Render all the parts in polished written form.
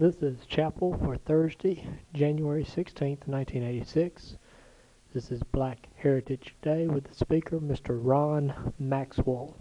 This is Chapel for Thursday, January 16th, 1986. This is Black Heritage Day with the speaker, Mr. Ron Maxwell.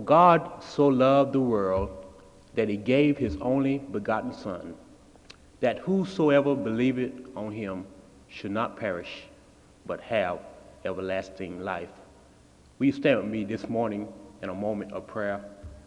God so loved the world that he gave his only begotten Son, that whosoever believeth on him should not perish, but have everlasting life. Will you stand with me this morning in a moment of prayer?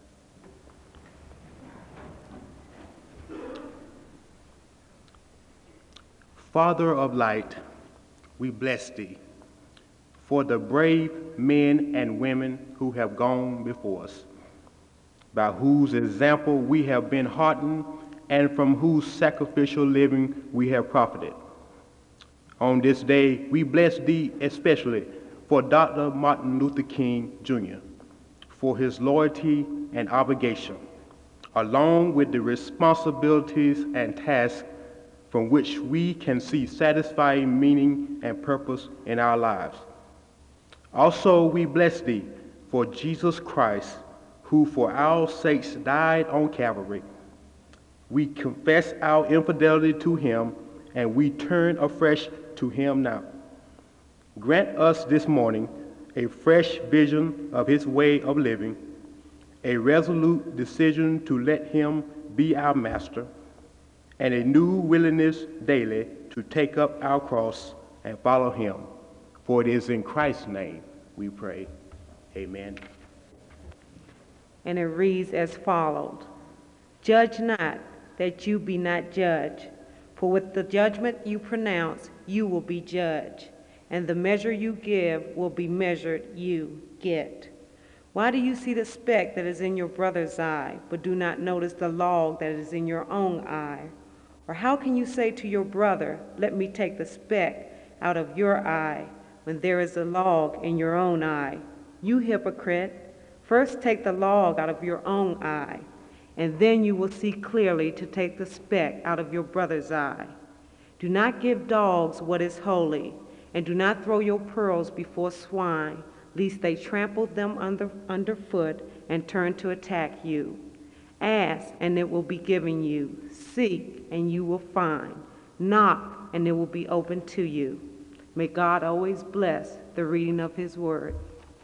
Father of light, we bless thee for the brave men and women who have gone before us, by whose example we have been heartened and from whose sacrificial living we have profited. On this day, we bless thee especially for Dr. Martin Luther King, Jr., for his loyalty and obligation, along with the responsibilities and tasks from which we can see satisfying meaning and purpose in our lives. Also, we bless thee for Jesus Christ, who for our sakes died on Calvary. We confess our infidelity to him, and we turn afresh to him now. Grant us this morning a fresh vision of his way of living, a resolute decision to let him be our master, and a new willingness daily to take up our cross and follow him. For it is in Christ's name we pray. Amen. And it reads as follows: Judge not, that you be not judged. For with the judgment you pronounce, you will be judged, and the measure you give will be measured you get. Why do you see the speck that is in your brother's eye, but do not notice the log that is in your own eye? Or how can you say to your brother, let me take the speck out of your eye, when there is a log in your own eye? You hypocrite, first take the log out of your own eye, and then you will see clearly to take the speck out of your brother's eye. Do not give dogs what is holy, and do not throw your pearls before swine, lest they trample them underfoot and turn to attack you. Ask, and it will be given you. Seek, and you will find. Knock, and it will be opened to you. May God always bless the reading of his word.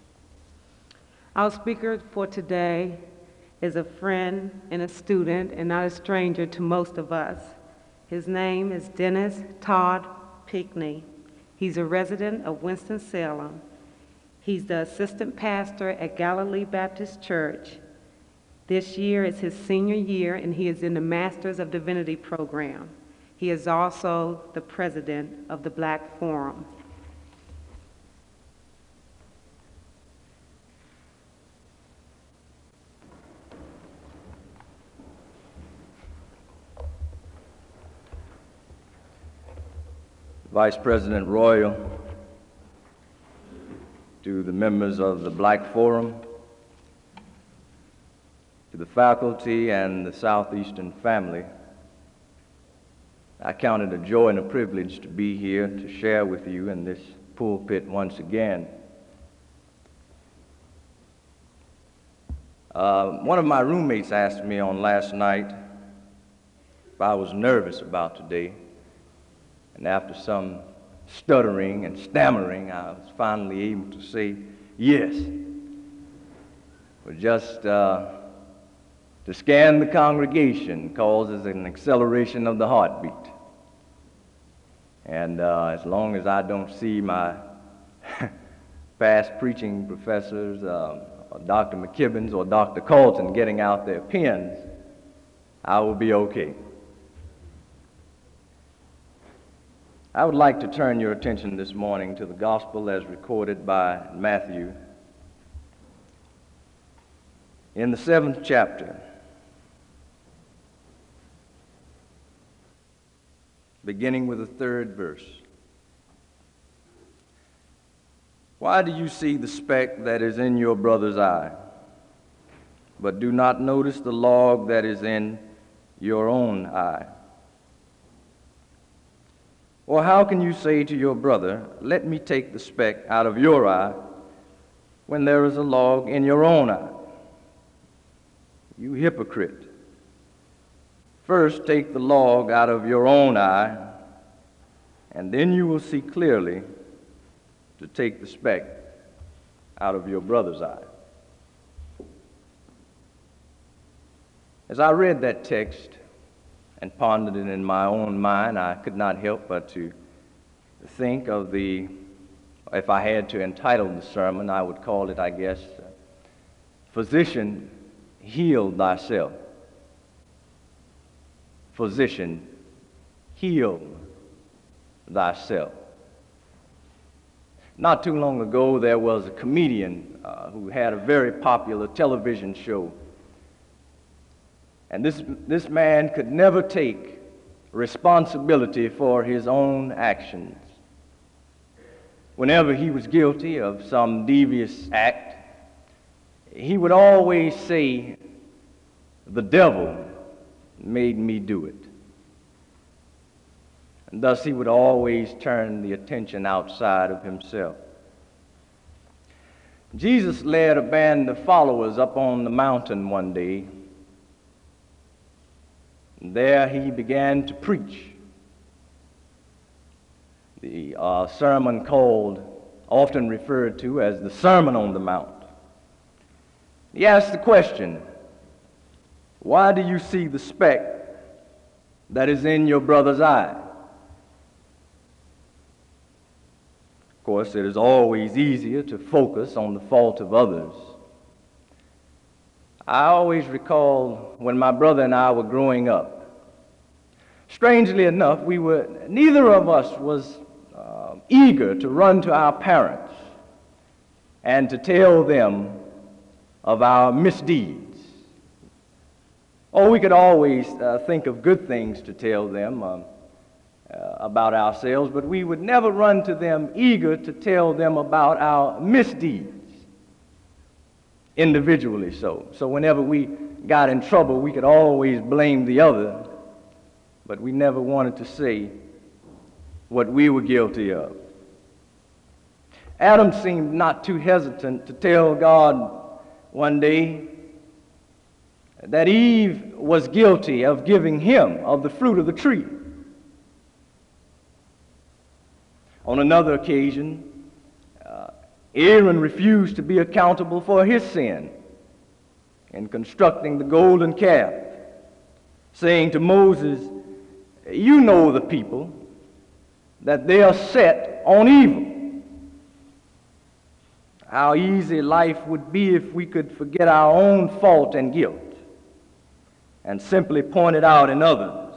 Our speaker for today is a friend and a student, and not a stranger to most of us. His name is Dennis Todd Pinkney. He's a resident of Winston-Salem. He's the assistant pastor at Galilee Baptist Church. This year is his senior year, and he is in the Masters of Divinity program. He is also the president of the Black Forum. Vice President Royal, to the members of the Black Forum, to the faculty and the Southeastern family, I count it a joy and a privilege to be here to share with you in this pulpit once again. One of my roommates asked me on last night if I was nervous about today, and after some stuttering and stammering, I was finally able to say yes. But just to scan the congregation causes an acceleration of the heartbeat. And as long as I don't see my past preaching professors, Dr. McKibbins or Dr. Colton getting out their pens, I will be okay. I would like to turn your attention this morning to the gospel as recorded by Matthew in the 7th chapter, beginning with the 3rd verse. Why do you see the speck that is in your brother's eye, but do not notice the log that is in your own eye? Or how can you say to your brother, let me take the speck out of your eye, when there is a log in your own eye? You hypocrite. First take the log out of your own eye, and then you will see clearly to take the speck out of your brother's eye. As I read that text and pondered it in my own mind, I could not help but to think of if I had to entitle the sermon, I would call it, I guess, Physician, Heal Thyself. Physician, heal thyself. Not too long ago, there was a comedian who had a very popular television show. And this man could never take responsibility for his own actions. Whenever he was guilty of some devious act, he would always say, "The devil made me do it." And thus he would always turn the attention outside of himself. Jesus led a band of followers up on the mountain one day. And there he began to preach. The sermon often referred to as the Sermon on the Mount. He asked the question, "Why do you see the speck that is in your brother's eye?" Of course, it is always easier to focus on the fault of others. I always recall when my brother and I were growing up. Strangely enough, neither of us was eager to run to our parents and to tell them of our misdeeds. Or we could always think of good things to tell them about ourselves, but we would never run to them eager to tell them about our misdeeds, individually so. So whenever we got in trouble, we could always blame the other, but we never wanted to say what we were guilty of. Adam seemed not too hesitant to tell God one day that Eve was guilty of giving him of the fruit of the tree. On another occasion, Aaron refused to be accountable for his sin in constructing the golden calf, saying to Moses, "You know the people, that they are set on evil." How easy life would be if we could forget our own fault and guilt and simply point it out in others.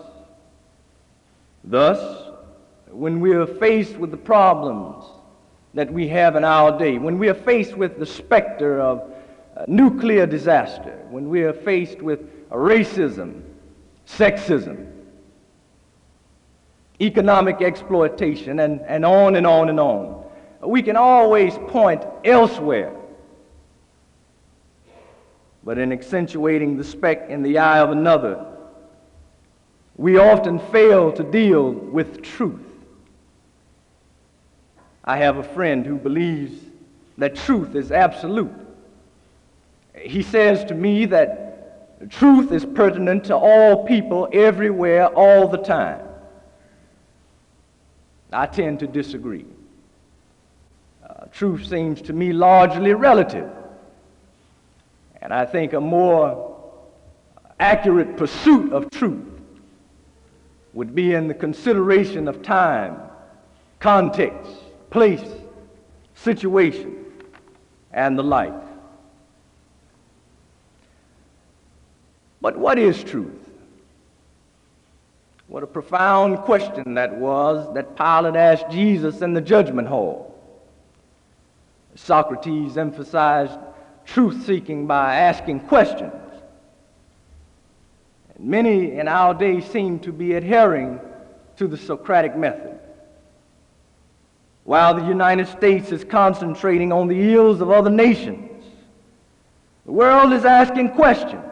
Thus, when we are faced with the problems that we have in our day, when we are faced with the specter of nuclear disaster, when we are faced with racism, sexism, economic exploitation, and on and on and on, we can always point elsewhere. But in accentuating the speck in the eye of another, we often fail to deal with truth. I have a friend who believes that truth is absolute. He says to me that truth is pertinent to all people, everywhere, all the time. I tend to disagree. Truth seems to me largely relative. And I think a more accurate pursuit of truth would be in the consideration of time, context, place, situation, and the like. But what is truth? What a profound question that was that Pilate asked Jesus in the judgment hall. Socrates emphasized truth-seeking by asking questions. And many in our day seem to be adhering to the Socratic method. While the United States is concentrating on the ills of other nations, the world is asking questions.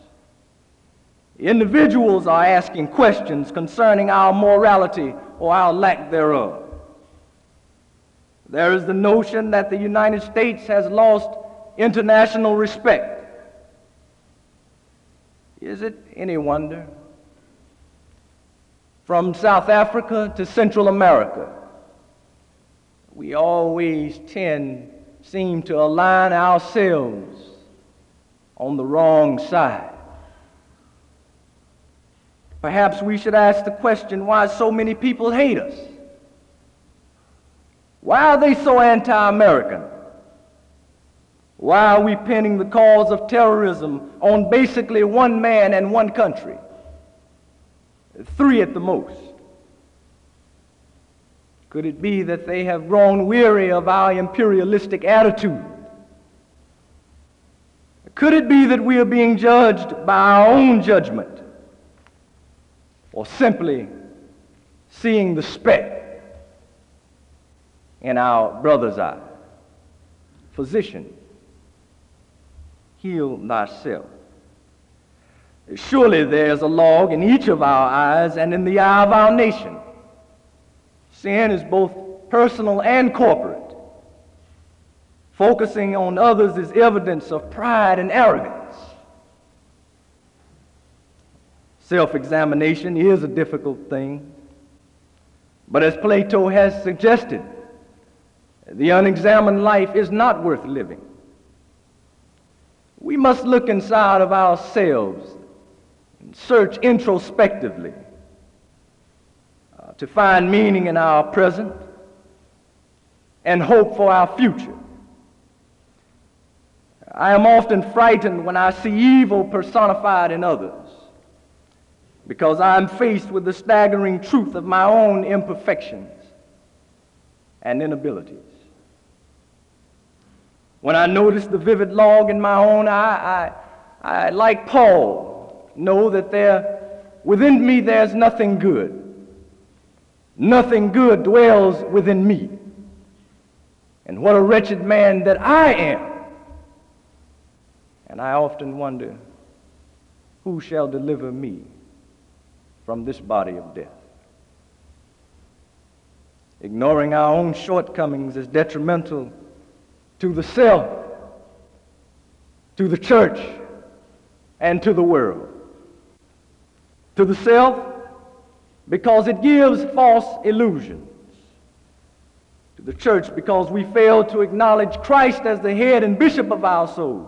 Individuals are asking questions concerning our morality or our lack thereof. There is the notion that the United States has lost international respect. Is it any wonder? From South Africa to Central America, we always seem to align ourselves on the wrong side. perhaps we should ask the question why so many people hate us. Why are they so anti-American? Why are we pinning the cause of terrorism on basically one man and one country? 3 at the most. Could it be that they have grown weary of our imperialistic attitude? Could it be that we are being judged by our own judgment, or simply seeing the speck in our brother's eye? Physician, heal thyself. Surely there's a log in each of our eyes and in the eye of our nation. Sin is both personal and corporate. Focusing on others is evidence of pride and arrogance. Self-examination is a difficult thing, but as Plato has suggested, the unexamined life is not worth living. We must look inside of ourselves and search introspectively to find meaning in our present and hope for our future. I am often frightened when I see evil personified in others, because I am faced with the staggering truth of my own imperfections and inabilities. When I notice the vivid log in my own eye, I like Paul, know that within me there's nothing good. Nothing good dwells within me. And what a wretched man that I am. And I often wonder, who shall deliver me from this body of death? Ignoring our own shortcomings is detrimental to the self, to the church, and to the world. To the self, because it gives false illusions. To the church, because we fail to acknowledge Christ as the head and bishop of our souls.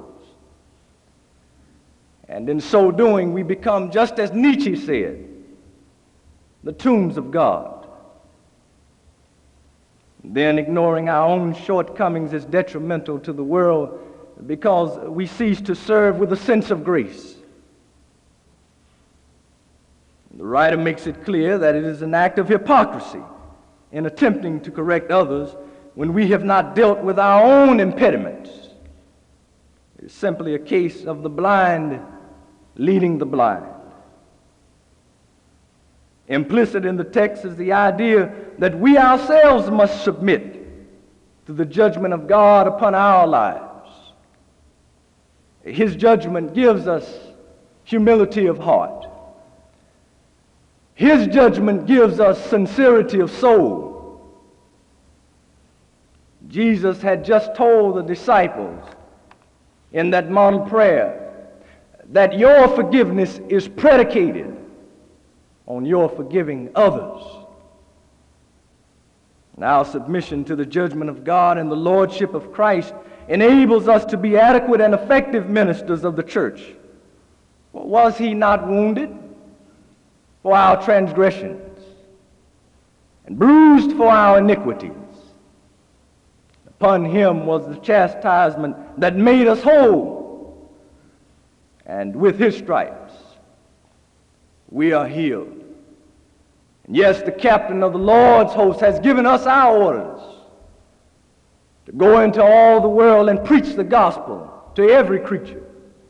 And in so doing, we become, just as Nietzsche said, the tombs of God. Then ignoring our own shortcomings is detrimental to the world, because we cease to serve with a sense of grace. The writer makes it clear that it is an act of hypocrisy in attempting to correct others when we have not dealt with our own impediments. It is simply a case of the blind leading the blind. Implicit in the text is the idea that we ourselves must submit to the judgment of God upon our lives. His judgment gives us humility of heart. His judgment gives us sincerity of soul. Jesus had just told the disciples in that model prayer that your forgiveness is predicated on your forgiving others. And our submission to the judgment of God and the lordship of Christ enables us to be adequate and effective ministers of the church. Was he not wounded for our transgressions and bruised for our iniquities? Upon him was the chastisement that made us whole, and with his stripes we are healed. And yes, the captain of the Lord's host has given us our orders to go into all the world and preach the gospel to every creature.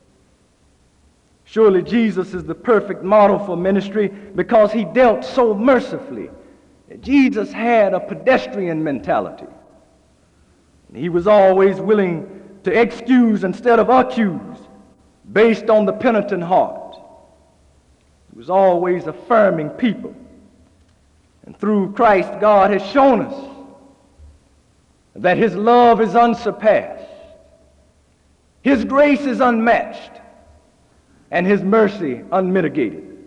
Surely Jesus is the perfect model for ministry because he dealt so mercifully. Jesus had a pedestrian mentality. He was always willing to excuse instead of accuse based on the penitent heart. He was always affirming people. And through Christ, God has shown us that his love is unsurpassed, his grace is unmatched, and his mercy unmitigated.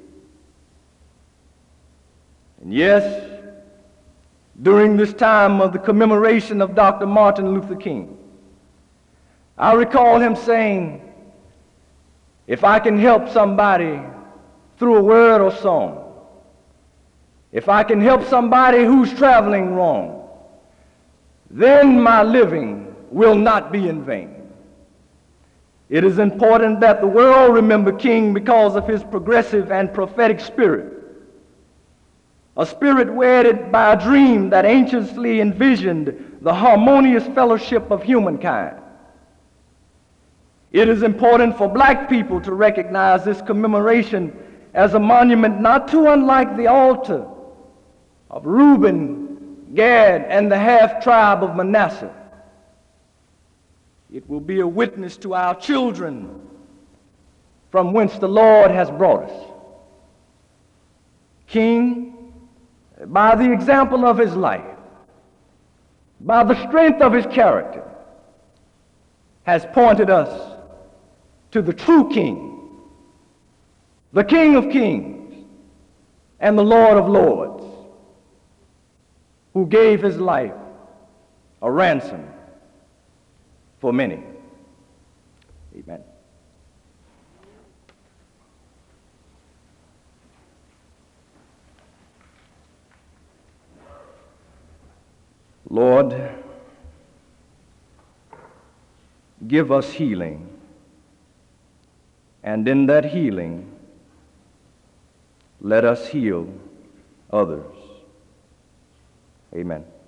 And yes, during this time of the commemoration of Dr. Martin Luther King, I recall him saying, if I can help somebody through a word or song, if I can help somebody who's traveling wrong, then my living will not be in vain. It is important that the world remember King because of his progressive and prophetic spirit, a spirit wedded by a dream that anciently envisioned the harmonious fellowship of humankind. It is important for black people to recognize this commemoration as a monument not too unlike the altar of Reuben, Gad, and the half-tribe of Manasseh. It will be a witness to our children from whence the Lord has brought us. King, by the example of his life, by the strength of his character, has pointed us to the true King, the King of Kings and the Lord of Lords, who gave his life a ransom for many. Amen. Lord, give us healing, and in that healing, let us heal others. Amen.